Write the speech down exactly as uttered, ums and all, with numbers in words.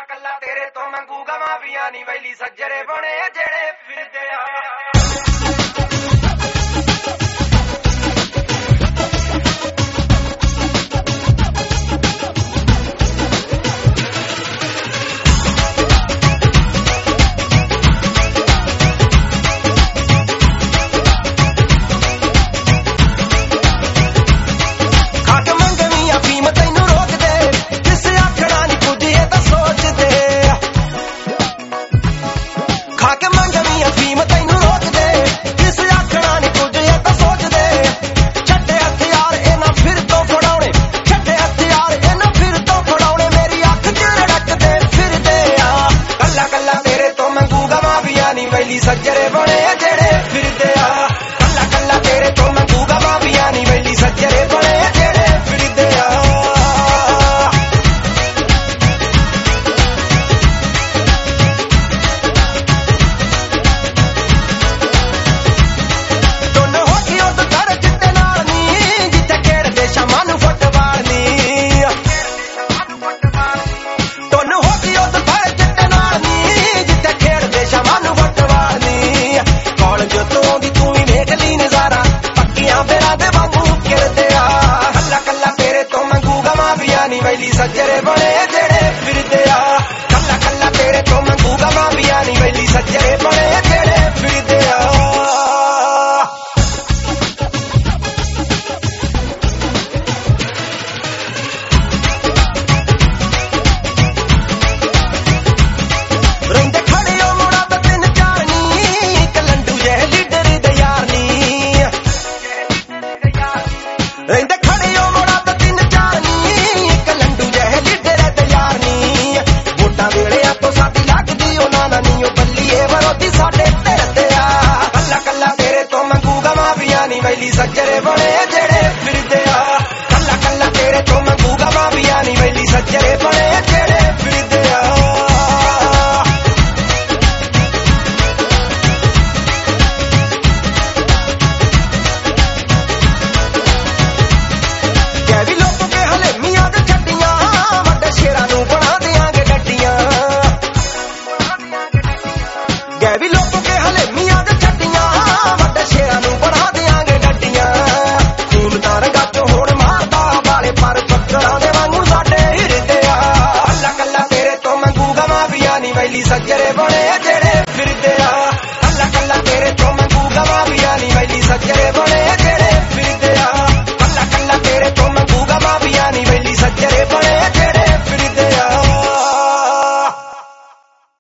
ਕੱਲਾ ਤੇਰੇ ਤੋਂ ਮੰਗੂਗਾ ਮਾਫੀਆਂ ਨੀ ਵੈਲੀ ਸੱਜਰੇ ਬਣੇ ਜਿਹੜੇ ਫਿਰਦੇ ਆ सज्जरे बने जेड़े फिरदे आ कल्ला कल्ला तेरे तो मंगूगा माफिया नी वैली सज्जरे बने जेड़े फिरदे आ दोन हो गई उस घर चिट्टे नाल नी जिथे खेड़दे शामां नूं फुटबाल नी दोन हो गई उस घर चिट्टे नाल नी जिथे खेड़दे शामां नूं वैली सज्जरे बने जेड़े फिरदे आ कल्ला कल्ला तेरे तो मंगूगा माफिया नी वैली सज्जरे बने जेड़े फिरदे आ रहिंदे खड़े ओ मुड़ा ते तिन चार नी कलंडू जे लीडर दे यार नी रहिंदे खड़े ओ मुड़ा ते तिन चार नी वैली सज्जरे बने जेड़े फिरदे आ कल्ला कल्ला तेरे तो मंगूगा माफिया नी वैली सज्जरे बने जेड़े फिरदे आ गैवी लोगों के हले मियां दे छड्डियां वड्डे शेरां नूं बना देंगे गड्डियां गैवी लोगों के हले मियां दे छड्डियां वड्डे शेरां नूं बना सज्जरे